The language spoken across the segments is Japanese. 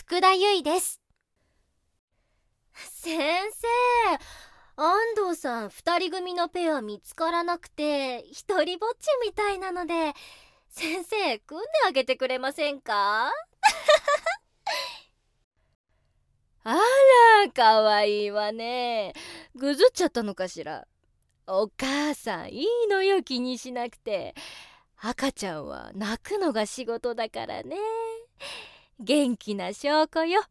福田結衣です。先生、安藤さん2人組のペア見つからなくて一人ぼっちみたいなので、先生組んであげてくれませんか？あら、かわいいわね。ぐずっちゃったのかしら。お母さんいいのよ、気にしなくて。赤ちゃんは泣くのが仕事だからね。元気な証拠よ。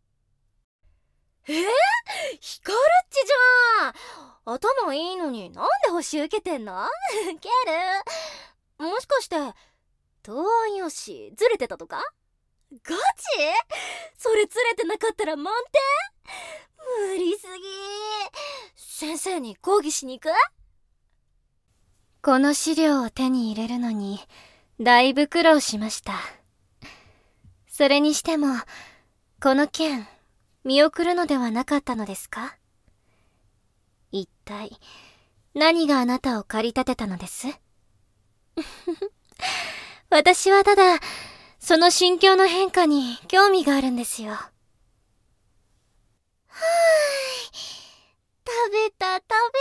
ヒカルっちじゃん。頭いいのになんで補習受けてんの？ウケる。もしかして答案用紙ずれてたとか？ガチ？それずれてなかったら満点？無理すぎ。先生に講義しに行く？この資料を手に入れるのにだいぶ苦労しました。それにしてもこの件見送るのではなかったのですか？一体何があなたを駆り立てたのです？私はただその心境の変化に興味があるんですよ。はーい、食べた。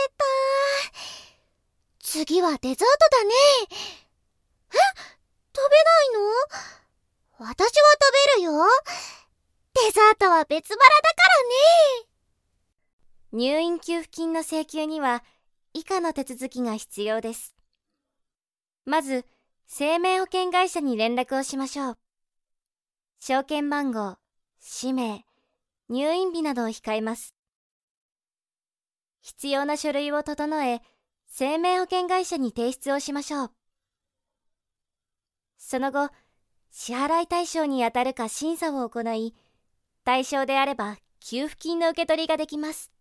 次はデザートだね。食べないの？私は食べるよ。デザートは別腹だからね。入院給付金の請求には以下の手続きが必要です。まず、生命保険会社に連絡をしましょう。証券番号、氏名、入院日などを控えます。必要な書類を整え、生命保険会社に提出をしましょう。その後、支払い対象にあたるか審査を行い、対象であれば給付金の受け取りができます。